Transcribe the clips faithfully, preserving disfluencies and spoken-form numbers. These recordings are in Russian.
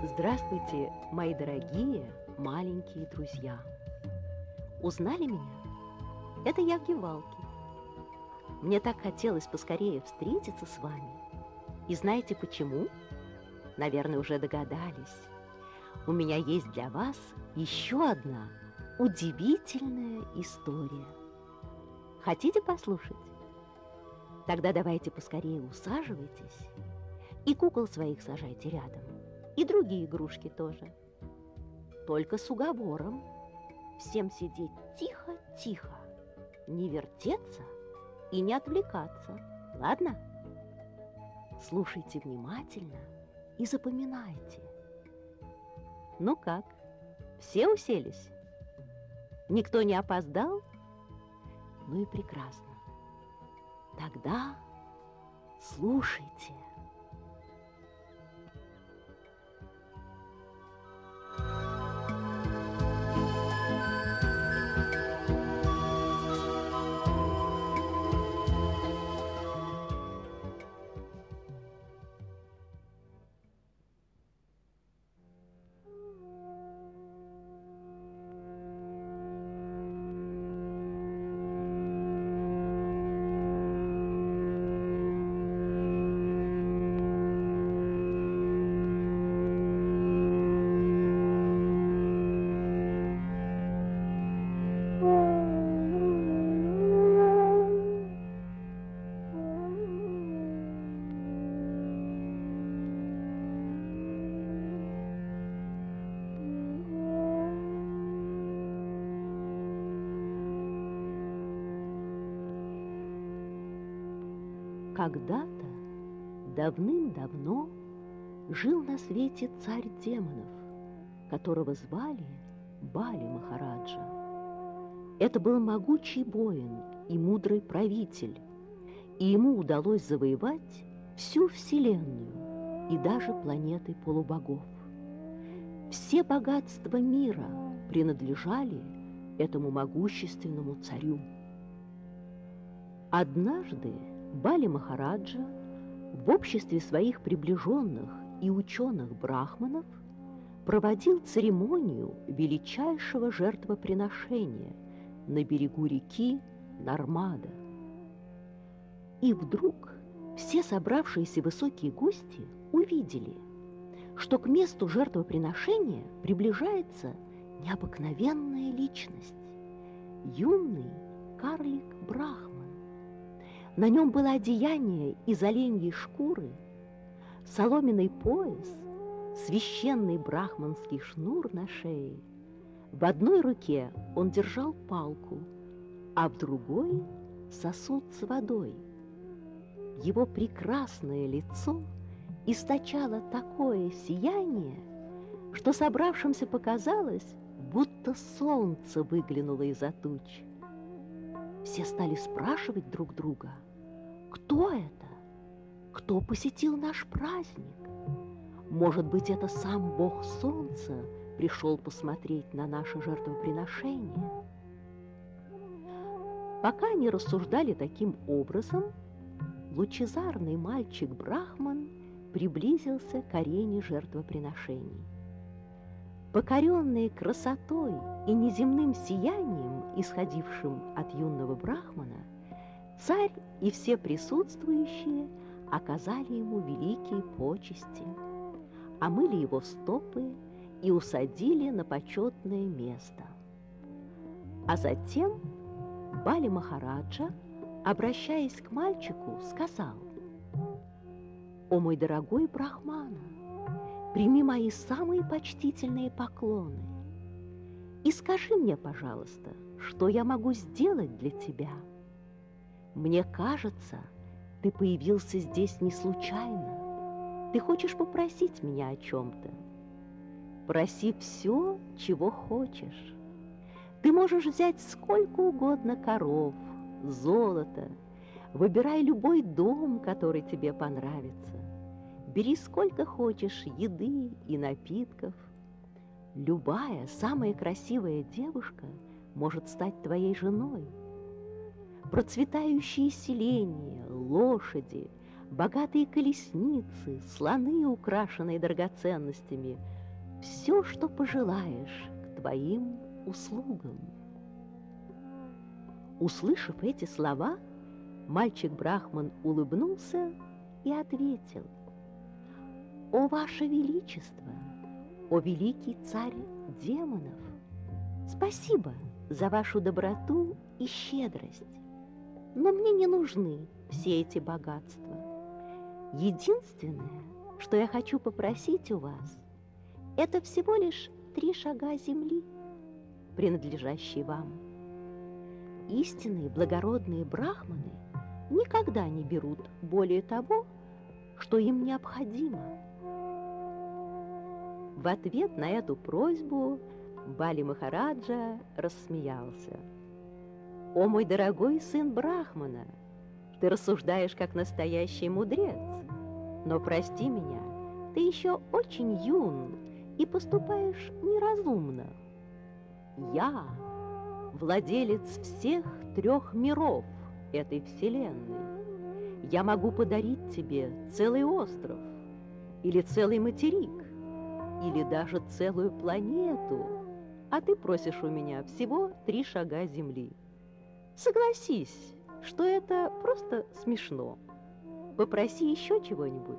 Здравствуйте, мои дорогие маленькие друзья! Узнали меня? Это я Гевалки. Мне так хотелось поскорее встретиться с вами. И знаете почему? Наверное, уже догадались. У меня есть для вас еще одна удивительная история. Хотите послушать? Тогда давайте поскорее усаживайтесь, и кукол своих сажайте рядом, и другие игрушки тоже. Только с уговором: всем сидеть тихо-тихо, не вертеться и не отвлекаться, ладно? Слушайте внимательно и запоминайте. Ну как, все уселись? Никто не опоздал? Ну и прекрасно. Тогда слушайте. Когда-то, давным-давно, жил на свете царь демонов, которого звали Бали Махараджа. Это был могучий воин и мудрый правитель, и ему удалось завоевать всю вселенную и даже планеты полубогов. Все богатства мира принадлежали этому могущественному царю. Однажды Бали Махараджа в обществе своих приближенных и ученых-брахманов проводил церемонию величайшего жертвоприношения на берегу реки Нармада. И вдруг все собравшиеся высокие гости увидели, что к месту жертвоприношения приближается необыкновенная личность – юный карлик-брахман. На нем было одеяние из оленьей шкуры, соломенный пояс, священный брахманский шнур на шее. В одной руке он держал палку, а в другой – сосуд с водой. Его прекрасное лицо источало такое сияние, что собравшимся показалось, будто солнце выглянуло из-за туч. Все стали спрашивать друг друга: кто это? Кто посетил наш праздник? Может быть, это сам Бог Солнца пришел посмотреть на наше жертвоприношение? Пока они рассуждали таким образом, лучезарный мальчик-брахман приблизился к арене жертвоприношений. Покоренные красотой и неземным сиянием, исходившим от юного брахмана, царь и все присутствующие оказали ему великие почести, омыли его стопы и усадили на почетное место. А затем Бали Махараджа, обращаясь к мальчику, сказал: «О мой дорогой брахмана, прими мои самые почтительные поклоны и скажи мне, пожалуйста, что я могу сделать для тебя? Мне кажется, ты появился здесь не случайно. Ты хочешь попросить меня о чем-то? Проси все, чего хочешь. Ты можешь взять сколько угодно коров, золота, выбирай любой дом, который тебе понравится. Бери сколько хочешь еды и напитков. Любая самая красивая девушка может стать твоей женой. Процветающие селения, лошади, богатые колесницы, слоны, украшенные драгоценностями, все, что пожелаешь, к твоим услугам. Услышав эти слова, мальчик-брахман улыбнулся и ответил: «О, Ваше Величество, о великий царь демонов, спасибо за вашу доброту и щедрость, но мне не нужны все эти богатства. Единственное, что я хочу попросить у вас, это всего лишь три шага земли, принадлежащие вам. Истинные благородные брахманы никогда не берут более того, что им необходимо». В ответ на эту просьбу Бали Махараджа рассмеялся. «О, мой дорогой сын Брахмана, ты рассуждаешь как настоящий мудрец, но прости меня, ты еще очень юн и поступаешь неразумно. Я владелец всех трех миров этой вселенной. Я могу подарить тебе целый остров, или целый материк, или даже целую планету, а ты просишь у меня всего три шага земли. Согласись, что это просто смешно. Попроси еще чего-нибудь».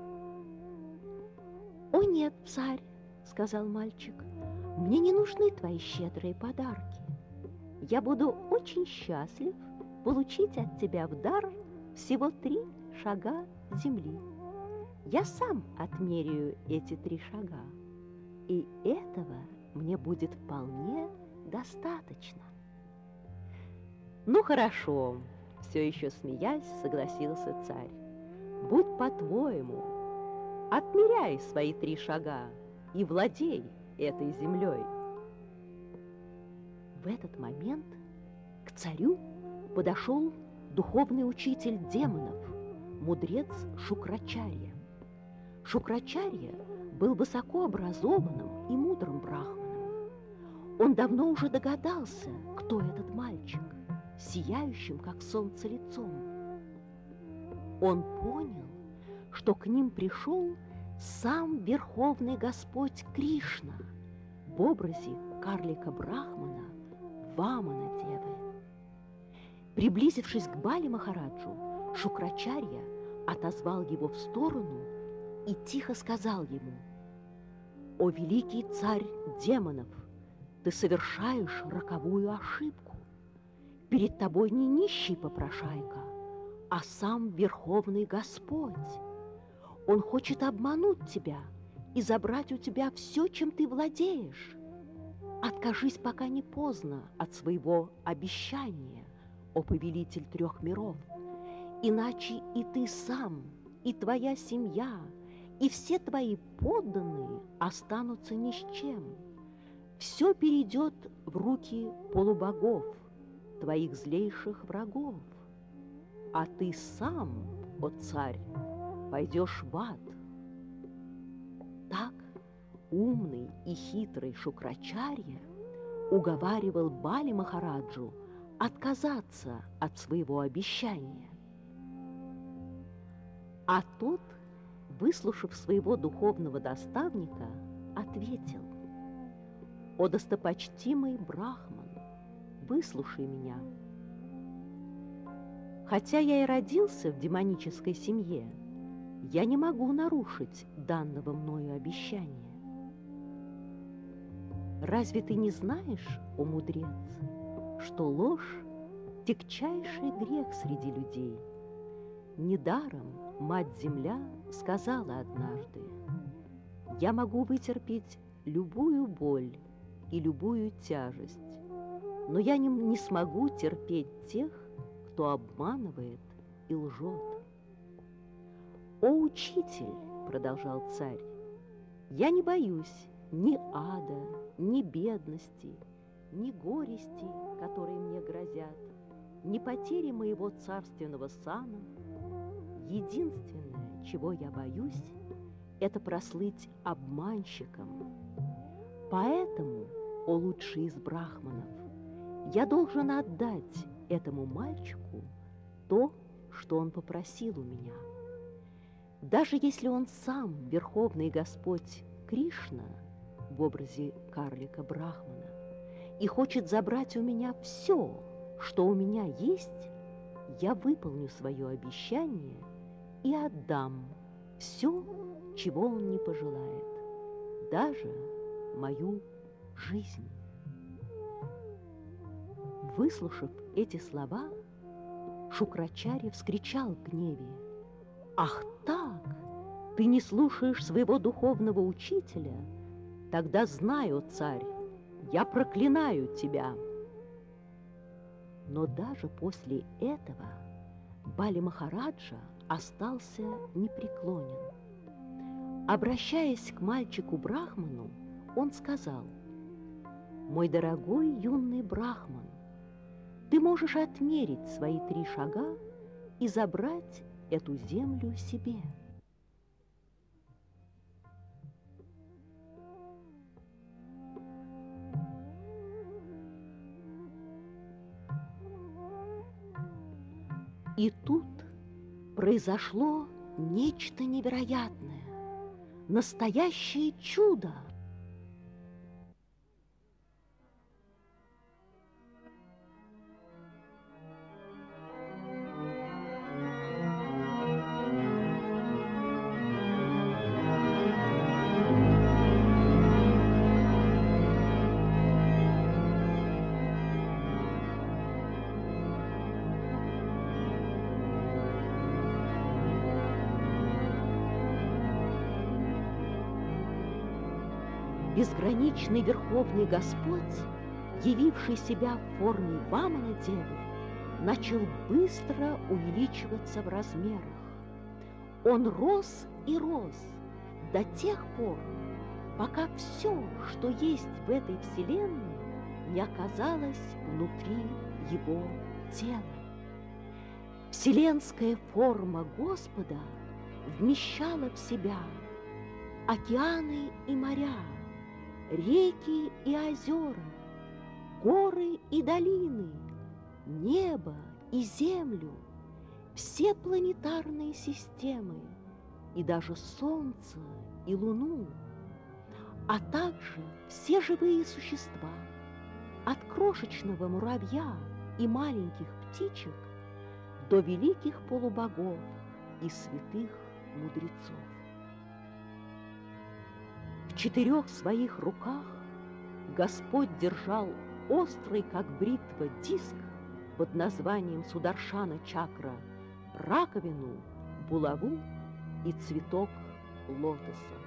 «О нет, царь, — сказал мальчик, — мне не нужны твои щедрые подарки. Я буду очень счастлив получить от тебя в дар всего три шага земли. Я сам отмеряю эти три шага, и этого мне будет вполне достаточно». «Ну хорошо, — все еще смеясь, согласился царь, — будь по-твоему, отмеряй свои три шага и владей этой землей». В этот момент к царю подошел духовный учитель демонов, мудрец Шукрачарья. Шукрачарья был высокообразованным и мудрым брахманом. Он давно уже догадался, кто этот мальчик, сияющим, как солнце, лицом. Он понял, что к ним пришел сам Верховный Господь Кришна в образе карлика-брахмана Вамана-девы. Приблизившись к Бали Махараджу, Шукрачарья отозвал его в сторону и тихо сказал ему: «О великий царь демонов, ты совершаешь роковую ошибку. Перед тобой не нищий попрошайка, а сам Верховный Господь. Он хочет обмануть тебя и забрать у тебя все, чем ты владеешь. Откажись, пока не поздно, от своего обещания, о повелитель трех миров, иначе и ты сам, и твоя семья, и все твои подданные останутся ни с чем. Все перейдет в руки полубогов, твоих злейших врагов, а ты сам, о царь, пойдешь в ад». Так умный и хитрый Шукрачарья уговаривал Бали Махараджу отказаться от своего обещания. А тот, выслушав своего духовного наставника, ответил: «О достопочтимый брахман, выслушай меня. Хотя я и родился в демонической семье, я не могу нарушить данного мною обещания. Разве ты не знаешь, о мудрец, что ложь – тягчайший грех среди людей? Недаром Мать-Земля сказала однажды: я могу вытерпеть любую боль и любую тяжесть, но я не, не смогу терпеть тех, кто обманывает и лжет. «О, учитель, — продолжал царь, — я не боюсь ни ада, ни бедности, ни горести, которые мне грозят, ни потери моего царственного сана. Единственное, чего я боюсь, это прослыть обманщиком. Поэтому, о лучший из брахманов, я должен отдать этому мальчику то, что он попросил у меня. Даже если он сам, Верховный Господь Кришна, в образе карлика Брахмана, и хочет забрать у меня все, что у меня есть, я выполню свое обещание и отдам все, чего он не пожелает, даже мою жизнь. Выслушав эти слова, Шукрачарья вскричал в гневе: «Ах так! Ты не слушаешь своего духовного учителя? Тогда знай, о царь, я проклинаю тебя!» Но даже после этого Бали Махараджа остался непреклонен. Обращаясь к мальчику Брахману, он сказал: «Мой дорогой юный Брахман, ты можешь отмерить свои три шага и забрать эту землю себе». И тут произошло нечто невероятное, настоящее чудо. Безграничный Верховный Господь, явивший себя в форме Вамана Девы, начал быстро увеличиваться в размерах. Он рос и рос до тех пор, пока все, что есть в этой вселенной, не оказалось внутри его тела. Вселенская форма Господа вмещала в себя океаны и моря, реки и озера, горы и долины, небо и землю, все планетарные системы и даже Солнце и Луну, а также все живые существа, от крошечного муравья и маленьких птичек до великих полубогов и святых мудрецов. В четырех своих руках Господь держал острый, как бритва, диск под названием Сударшана чакра, раковину, булаву и цветок лотоса.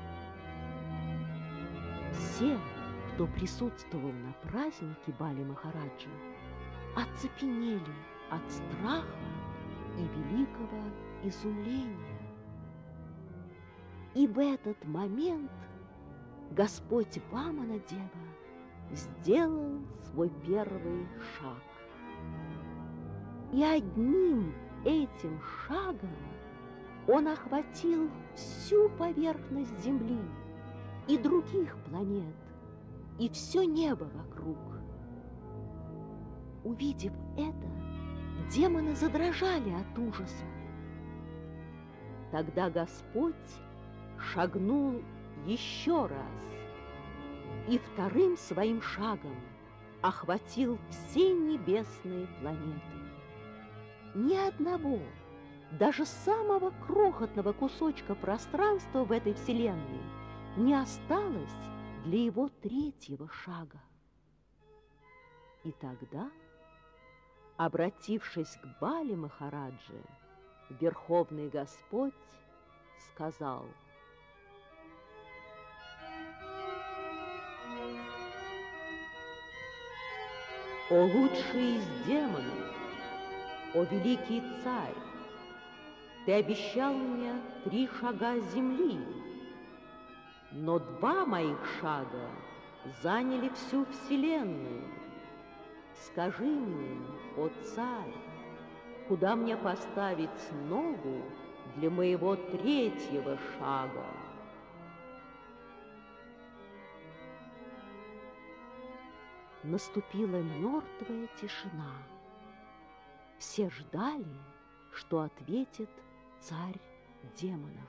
Все, кто присутствовал на празднике Бали Махараджа, оцепенели от страха и великого изумления. И в этот момент Господь Вамана Дева сделал свой первый шаг. И одним этим шагом он охватил всю поверхность Земли и других планет, и все небо вокруг. Увидев это, демоны задрожали от ужаса. Тогда Господь шагнул еще раз и вторым своим шагом охватил все небесные планеты. Ни одного, даже самого крохотного кусочка пространства в этой вселенной не осталось для его третьего шага. И тогда, обратившись к Бали Махараджи, Верховный Господь сказал: «О лучший из демонов, о великий царь, ты обещал мне три шага земли, но два моих шага заняли всю вселенную. Скажи мне, о царь, куда мне поставить ногу для моего третьего шага?» Наступила мертвая тишина. Все ждали, что ответит царь демонов.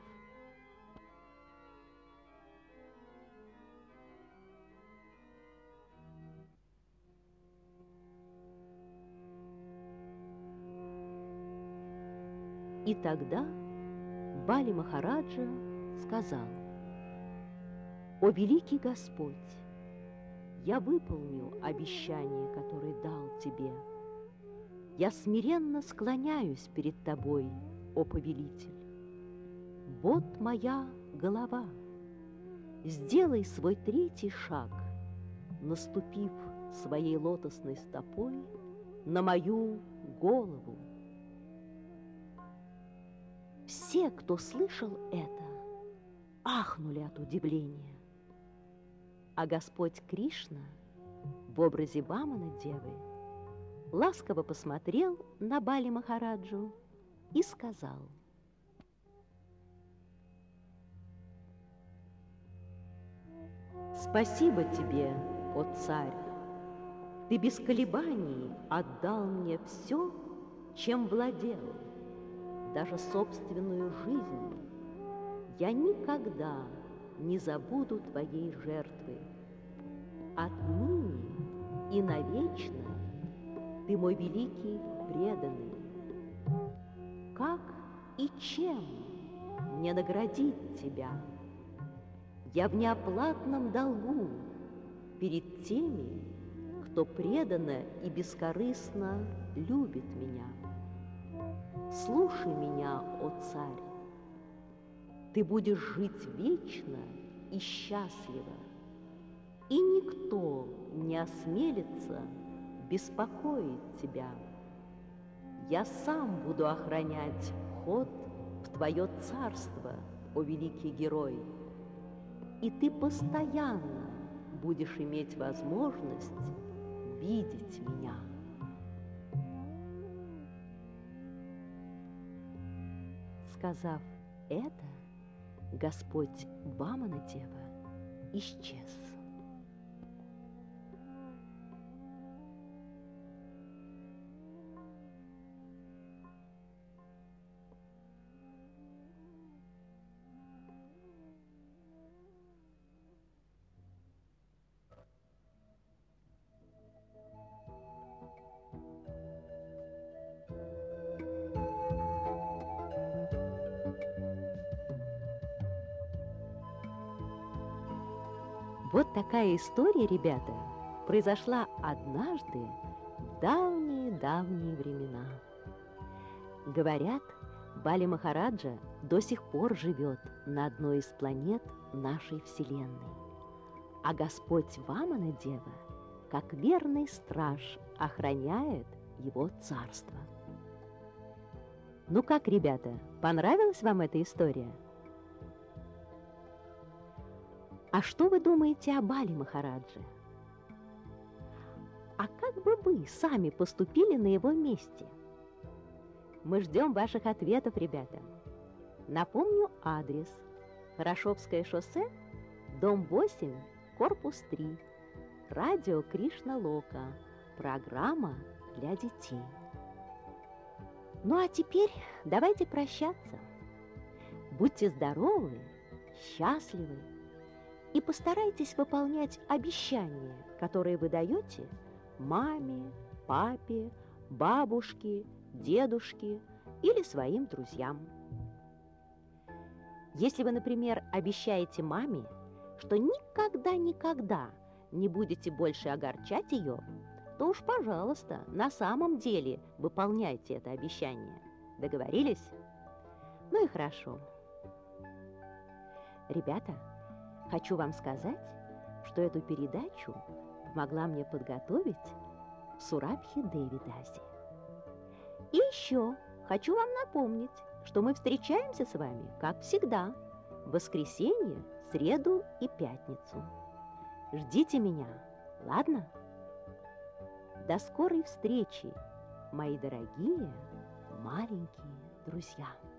И тогда Бали Махараджа сказал: «О великий Господь, я выполню обещание, которое дал тебе. Я смиренно склоняюсь перед тобой, о повелитель. Вот моя голова. Сделай свой третий шаг, наступив своей лотосной стопой на мою голову». Все, кто слышал это, ахнули от удивления. А Господь Кришна в образе Вамана Девы ласково посмотрел на Бали Махараджу и сказал: «Спасибо тебе, о царь! Ты без колебаний отдал мне все, чем владел, даже собственную жизнь. Я никогда не забуду твоей жертвы. Отныне и навечно ты мой великий преданный. Как и чем мне наградить тебя? Я в неоплатном долгу перед теми, кто преданно и бескорыстно любит меня. Слушай меня, о царь, ты будешь жить вечно и счастливо, и никто не осмелится беспокоить тебя. Я сам буду охранять вход в твое царство, о великий герой, и ты постоянно будешь иметь возможность видеть меня». Сказав это, Господь Вамана Дева исчез. Вот такая история, ребята, произошла однажды в давние-давние времена. Говорят, Бали Махараджа до сих пор живет на одной из планет нашей Вселенной, а Господь Вамана Дева, как верный страж, охраняет его царство. Ну как, ребята, понравилась вам эта история? А что вы думаете о Бали Махараджи? А как бы вы сами поступили на его месте? Мы ждем ваших ответов, ребята. Напомню адрес: Хорошевское шоссе, дом восемь, корпус три, радио Кришна Лока, программа для детей. Ну а теперь давайте прощаться. Будьте здоровы, счастливы и постарайтесь выполнять обещания, которые вы даете маме, папе, бабушке, дедушке или своим друзьям. Если вы, например, обещаете маме, что никогда-никогда не будете больше огорчать ее, то уж, пожалуйста, на самом деле выполняйте это обещание. Договорились? Ну и хорошо. Ребята, хочу вам сказать, что эту передачу помогла мне подготовить Сурабхи Деви Даси. И еще хочу вам напомнить, что мы встречаемся с вами, как всегда, в воскресенье, среду и пятницу. Ждите меня, ладно? До скорой встречи, мои дорогие маленькие друзья!